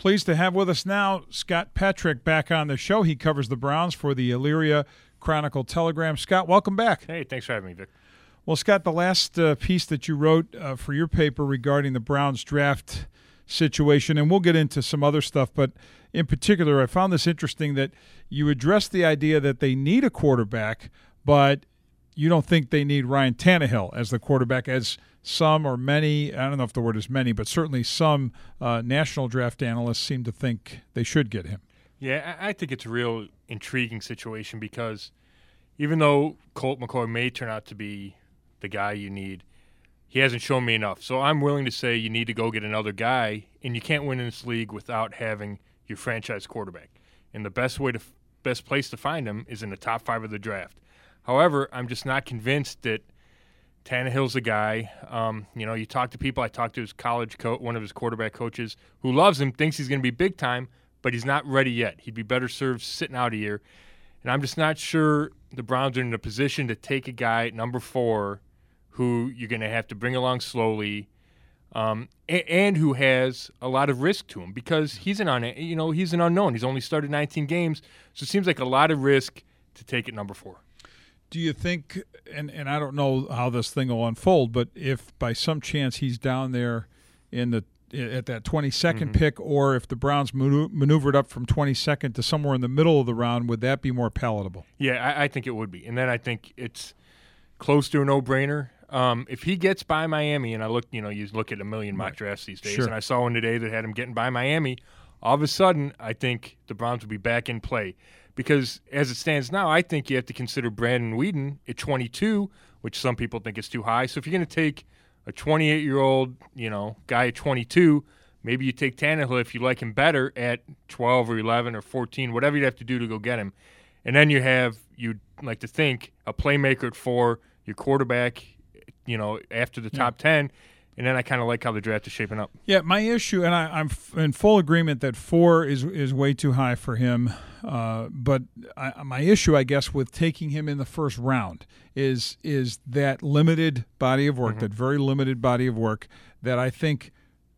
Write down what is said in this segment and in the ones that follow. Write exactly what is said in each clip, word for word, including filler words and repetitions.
Pleased to have with us now Scott Petrak back on the show. He covers the Browns for the Elyria Chronicle-Telegram. Scott, welcome back. Hey, thanks for having me, Vic. Well, Scott, the last uh, piece that you wrote uh, for your paper regarding the Browns draft situation, and we'll get into some other stuff, but in particular, I found this interesting that you addressed the idea that they need a quarterback, but you don't think they need Ryan Tannehill as the quarterback, as some or many, I don't know if the word is many, but certainly some uh, national draft analysts seem to think they should get him. Yeah, I think it's a real intriguing situation because even though Colt McCoy may turn out to be the guy you need, he hasn't shown me enough. So I'm willing to say you need to go get another guy, and you can't win in this league without having your franchise quarterback. And the best way to best place to find him is in the top five of the draft. However, I'm just not convinced that Tannehill's the guy. Um, you know, you talk to people. I talked to his college coach, one of his quarterback coaches, who loves him, thinks he's going to be big time, but he's not ready yet. He'd be better served sitting out a year. And I'm just not sure the Browns are in a position to take a guy at number four who you're going to have to bring along slowly, um, and, and who has a lot of risk to him because he's an un, you know he's an unknown. He's only started nineteen games, so it seems like a lot of risk to take at number four. Do you think, and, and I don't know how this thing will unfold, but if by some chance he's down there in the at that twenty-second mm-hmm. pick, or if the Browns maneuvered up from twenty-second to somewhere in the middle of the round, would that be more palatable? Yeah, I, I think it would be. And then I think it's close to a no-brainer. Um, if he gets by Miami, and I look, you know, you look at a million mock drafts these days, sure. and I saw one today that had him getting by Miami, all of a sudden I think the Browns will be back in play. Because as it stands now, I think you have to consider Brandon Weeden at twenty-two, which some people think is too high. So if you're going to take a twenty-eight-year-old, you know, guy at twenty-two, maybe you take Tannehill if you like him better at twelve or eleven or fourteen, whatever you'd have to do to go get him. And then you have, you'd like to think, a playmaker at four, your quarterback, you know, after the top yeah. ten. And then I kind of like how the draft is shaping up. Yeah, my issue, and I, I'm f- in full agreement that four is is way too high for him. Uh, but I, my issue, I guess, with taking him in the first round is is that limited body of work, mm-hmm. that very limited body of work that I think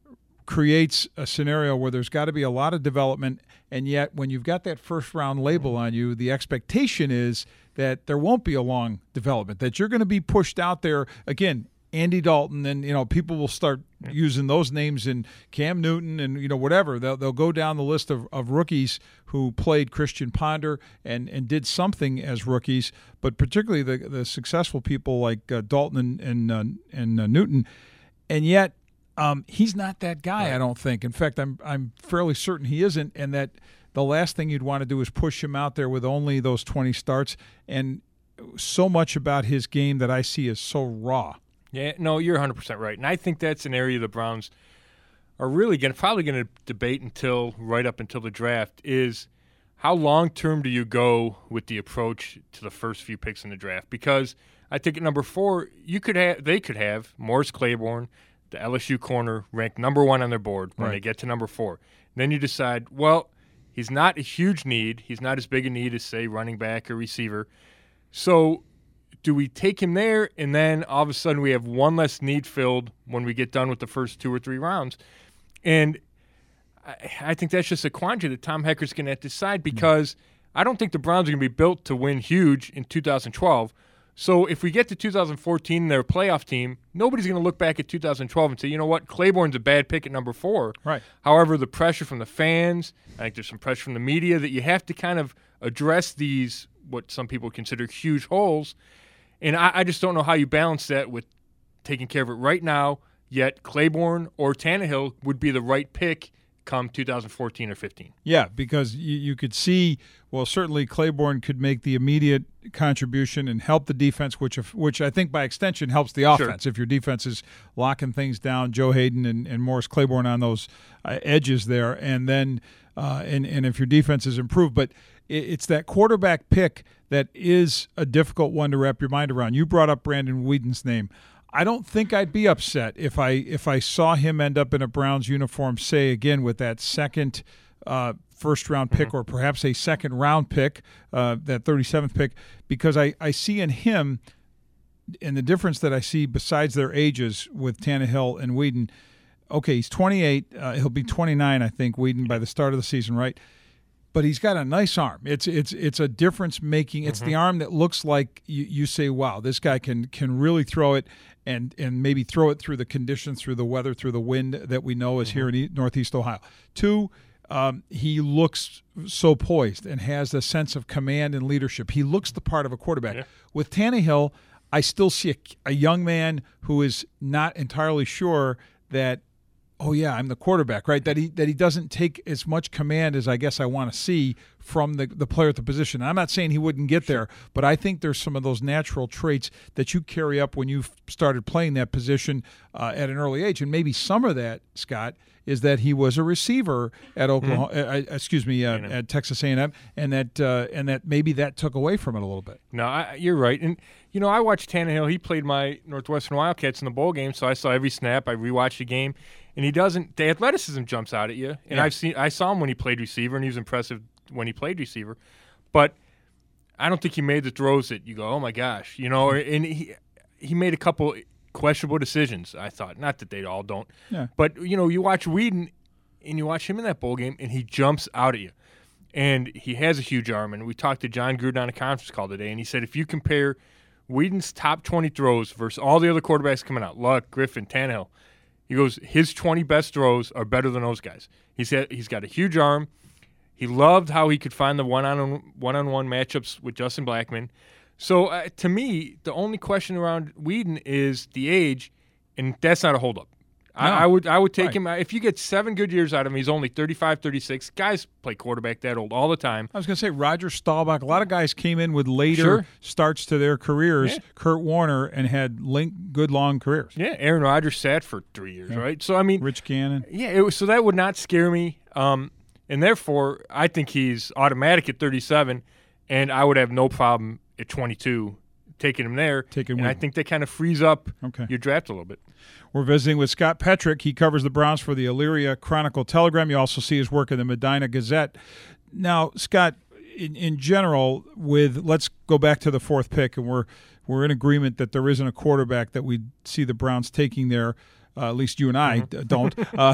creates a scenario where there's got to be a lot of development, and yet when you've got that first round label on you, the expectation is that there won't be a long development, that you're going to be pushed out there again. Andy Dalton, and you know people will start using those names in Cam Newton and you know whatever. They'll they'll go down the list of, of rookies who played Christian Ponder and, and did something as rookies, but particularly the the successful people like uh, Dalton and and, uh, and uh, Newton, and yet um, he's not that guy. Right. I don't think. In fact, I'm I'm fairly certain he isn't, and that the last thing you'd want to do is push him out there with only those twenty starts, and so much about his game that I see is so raw. Yeah, no, you're one hundred percent right. And I think that's an area the Browns are really going to probably going to debate until right up until the draft is how long-term do you go with the approach to the first few picks in the draft? Because I think at number four, you could have they could have Morris Claiborne, the L S U corner, ranked number one on their board when right. they get to number four. And then you decide, well, he's not a huge need. He's not as big a need as, say, running back or receiver. So do we take him there, and then all of a sudden we have one less need filled when we get done with the first two or three rounds? And I, I think that's just a quandary that Tom Heckert's going to have to decide because mm-hmm. I don't think the Browns are going to be built to win huge in two thousand twelve. So if we get to two thousand fourteen and they're a playoff team, nobody's going to look back at two thousand twelve and say, you know what, Claiborne's a bad pick at number four. Right. However, the pressure from the fans, I think there's some pressure from the media that you have to kind of address these, what some people consider huge holes. And I, I just don't know how you balance that with taking care of it right now, yet Claiborne or Tannehill would be the right pick come two thousand fourteen or fifteen. Yeah, because you, you could see, well, certainly Claiborne could make the immediate contribution and help the defense, which which I think by extension helps the offense. Sure. If your defense is locking things down, Joe Hayden and, and Morris Claiborne on those uh, edges there, and then uh, and, and if your defense is improved. But it, it's that quarterback pick that is a difficult one to wrap your mind around. You brought up Brandon Weeden's name. I don't think I'd be upset if I if I saw him end up in a Browns uniform, say, again, with that second uh, first-round pick mm-hmm. or perhaps a second-round pick, uh, that thirty-seventh pick, because I, I see in him, and the difference that I see besides their ages with Tannehill and Weeden, okay, he's twenty-eight. Uh, he'll be twenty-nine, I think, Whedon, by the start of the season, right? But he's got a nice arm. It's it's it's a difference making. It's mm-hmm. the arm that looks like you, you say, wow, this guy can can really throw it, and and maybe throw it through the conditions, through the weather, through the wind that we know is mm-hmm. here in e- Northeast Ohio. Two, um, he looks so poised and has a sense of command and leadership. He looks the part of a quarterback. Yeah. With Tannehill, I still see a, a young man who is not entirely sure that, oh yeah, I'm the quarterback, right? That he that he doesn't take as much command as I guess I want to see from the, the player at the position. I'm not saying he wouldn't get there, but I think there's some of those natural traits that you carry up when you started playing that position uh, at an early age. And maybe some of that, Scott, is that he was a receiver at Oklahoma, mm-hmm. uh, excuse me, uh, at Texas A and M, and that uh, and that maybe that took away from it a little bit. No, I, you're right. And you know, I watched Tannehill. He played my Northwestern Wildcats in the bowl game, so I saw every snap. I rewatched the game, and he doesn't. The athleticism jumps out at you. And yeah. I've seen, I saw him when he played receiver, and he was impressive when he played receiver. But I don't think he made the throws that you go, oh my gosh, you know. And he he made a couple questionable decisions, I thought. Not that they all don't. Yeah. But, you know, you watch Whedon and you watch him in that bowl game and he jumps out at you. And he has a huge arm. And we talked to John Gruden on a conference call today, and he said if you compare Whedon's top twenty throws versus all the other quarterbacks coming out, Luck, Griffin, Tannehill, he goes, his twenty best throws are better than those guys. He said he's got a huge arm. He loved how he could find the one-on one-on-one matchups with Justin Blackmon. So, uh, to me, the only question around Whedon is the age, and that's not a holdup. No. I, I would I would take right. him. If you get seven good years out of him, he's only thirty-five, thirty-six. Guys play quarterback that old all the time. I was going to say Roger Staubach. A lot of guys came in with later sure. starts to their careers. Yeah. Kurt Warner, and had link, good long careers. Yeah, Aaron Rodgers sat for three years, yeah. right? So, I mean. Rich Gannon. Yeah, it was, so that would not scare me. Um, and therefore, I think he's automatic at thirty-seven, and I would have no problem at twenty-two taking him there. Taking and Whedon. I think that kind of frees up okay. your draft a little bit. We're visiting with Scott Petrik. He covers the Browns for the Elyria Chronicle Telegram. You also see his work in the Medina Gazette. Now, Scott, in, in general, with let's go back to the fourth pick, and we're we're in agreement that there isn't a quarterback that we see the Browns taking there. Uh, at least you and I mm-hmm. don't. Uh,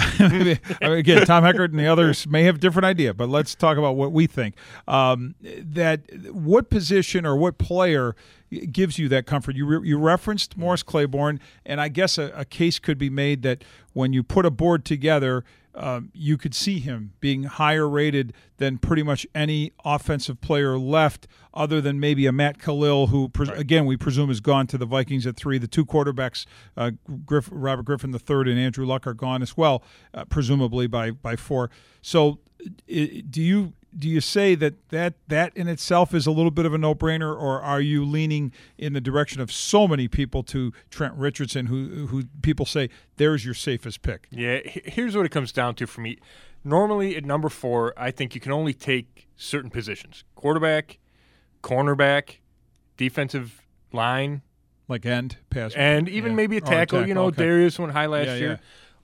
I mean, again, Tom Heckert and the others may have a different idea, but let's talk about what we think. Um, that what position or what player gives you that comfort? You re- you referenced Morris Claiborne, and I guess a, a case could be made that when you put a board together, um, you could see him being higher rated than pretty much any offensive player left, other than maybe a Matt Khalil, who, pres- right. again, we presume is gone to the Vikings at three. The two quarterbacks, uh, Griff- Robert Griffin the third and Andrew Luck, are gone as well, uh, presumably by by four. So it, do you do you say that, that that in itself is a little bit of a no-brainer, or are you leaning in the direction of so many people to Trent Richardson, who who people say there's your safest pick? Yeah, here's what it comes down to for me. Normally at number four, I think you can only take certain positions: quarterback, cornerback, defensive line, like end, pass, and even yeah. maybe a tackle. tackle you know, okay. Darius went high last yeah, year, yeah.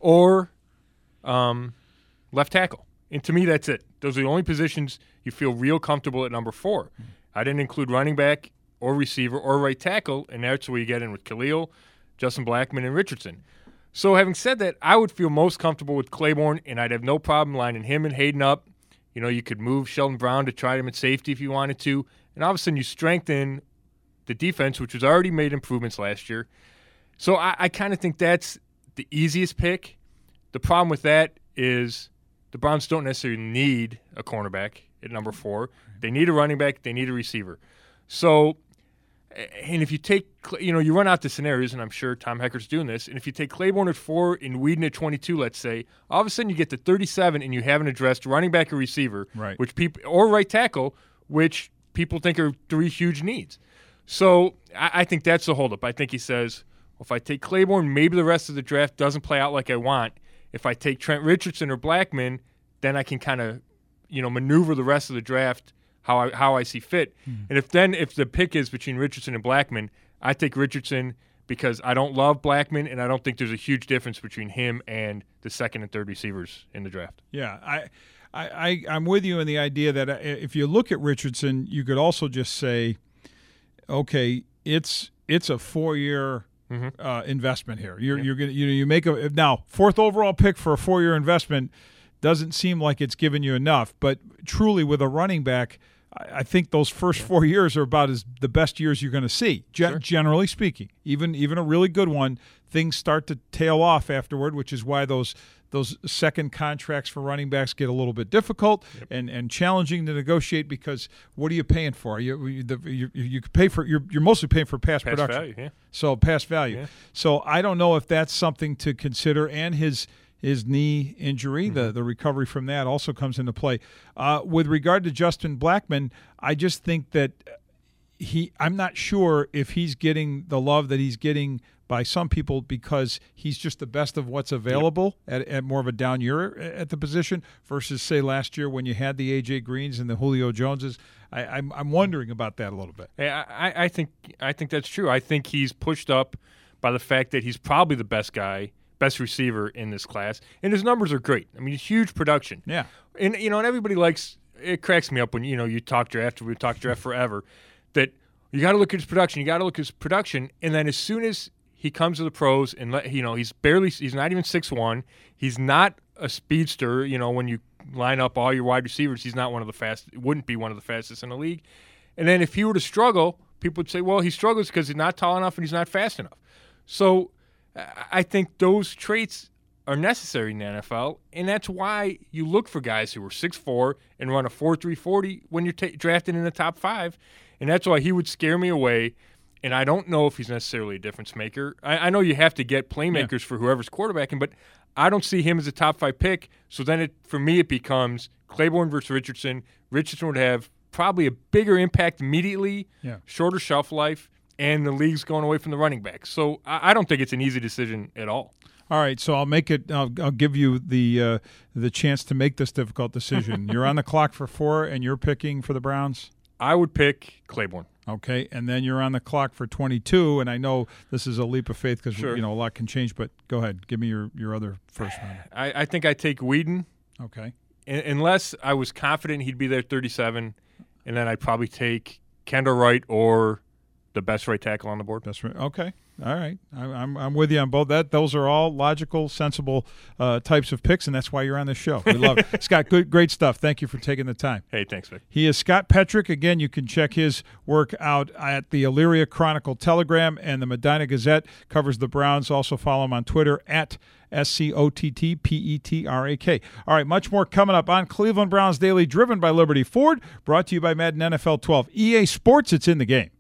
or um, left tackle. And to me, that's it. Those are the only positions you feel real comfortable at number four. Mm-hmm. I didn't include running back or receiver or right tackle, and that's where you get in with Khalil, Justin Blackmon, and Richardson. So having said that, I would feel most comfortable with Claiborne, and I'd have no problem lining him and Hayden up. You know, you could move Sheldon Brown to try him at safety if you wanted to, and all of a sudden you strengthen the defense, which was already made improvements last year. So I, I kind of think that's the easiest pick. The problem with that is the Browns don't necessarily need a cornerback at number four. They need a running back. They need a receiver. So, and if you take, you know, you run out the scenarios, and I'm sure Tom Heckert's doing this, and if you take Claiborne at four and Whedon at twenty-two, let's say, all of a sudden you get to thirty-seven and you haven't addressed running back or receiver, right. which people, or right tackle, which people think are three huge needs. So I, I think that's the holdup. I think he says, well, if I take Claiborne, maybe the rest of the draft doesn't play out like I want. If I take Trent Richardson or Blackmon, then I can kind of, you know, maneuver the rest of the draft how I how I see fit. Mm-hmm. And if then if the pick is between Richardson and Blackmon, I take Richardson because I don't love Blackmon, and I don't think there's a huge difference between him and the second and third receivers in the draft. Yeah, I, I, I I'm with you in the idea that if you look at Richardson, you could also just say, okay, it's it's a four-year mm-hmm. uh, investment here. You're yeah. you're gonna you know you make a now fourth overall pick for a four year investment doesn't seem like it's giving you enough. But truly, with a running back, I think those first four years are about as the best years you're going to see, ge- sure. generally speaking. Even even a really good one, things start to tail off afterward, which is why those those second contracts for running backs get a little bit difficult yep. and, and challenging to negotiate because what are you paying for? You you, the, you, you pay for you're you're mostly paying for past, past production, value, yeah. so past value. Yeah. So I don't know if that's something to consider, and his. His knee injury, mm-hmm. the, the recovery from that also comes into play. Uh, with regard to Justin Blackmon, I just think that he I'm not sure if he's getting the love that he's getting by some people because he's just the best of what's available yep. at, at more of a down year at the position versus, say, last year when you had the A J Greens and the Julio Joneses. I, I'm, I'm wondering about that a little bit. Yeah, I, I think I think that's true. I think he's pushed up by the fact that he's probably the best guy best receiver in this class, and his numbers are great. I mean, huge production. Yeah, and you know, and everybody likes. It cracks me up when you know you talk draft. We talk draft forever. That you got to look at his production. You got to look at his production, and then as soon as he comes to the pros, and let, you know, he's barely. He's not even six one. He's not a speedster. You know, when you line up all your wide receivers, he's not one of the fast. Wouldn't be one of the fastest in the league. And then if he were to struggle, people would say, well, he struggles because he's not tall enough and he's not fast enough. So I think those traits are necessary in the N F L, and that's why you look for guys who are six four and run a four three forty when you're ta- drafted in the top five, and that's why he would scare me away, and I don't know if he's necessarily a difference maker. I, I know you have to get playmakers yeah. for whoever's quarterbacking, but I don't see him as a top five pick, so then it for me it becomes Claiborne versus Richardson. Richardson would have probably a bigger impact immediately, yeah. shorter shelf life, and the league's going away from the running back. So I don't think it's an easy decision at all. All right, so I'll make it. I'll, I'll give you the uh, the chance to make this difficult decision. You're on the clock for four, and you're picking for the Browns? I would pick Claiborne. Okay, and then you're on the clock for twenty-two, and I know this is a leap of faith because sure. you know a lot can change, but go ahead. Give me your, your other first one. I, I think I take Whedon. Okay. In, unless I was confident he'd be there at thirty-seven, and then I'd probably take Kendall Wright or the best right tackle on the board. Best right. Okay. All right. I, I'm I'm with you on both. That those are all logical, sensible uh, types of picks, and that's why you're on this show. We love it. Scott, good, great stuff. Thank you for taking the time. Hey, thanks, Vic. He is Scott Petrik. Again, you can check his work out at the Elyria Chronicle Telegram, and the Medina Gazette covers the Browns. Also follow him on Twitter at S C O T T P E T R A K. All right, much more coming up on Cleveland Browns Daily, driven by Liberty Ford, brought to you by Madden N F L twelve. E A Sports, it's in the game.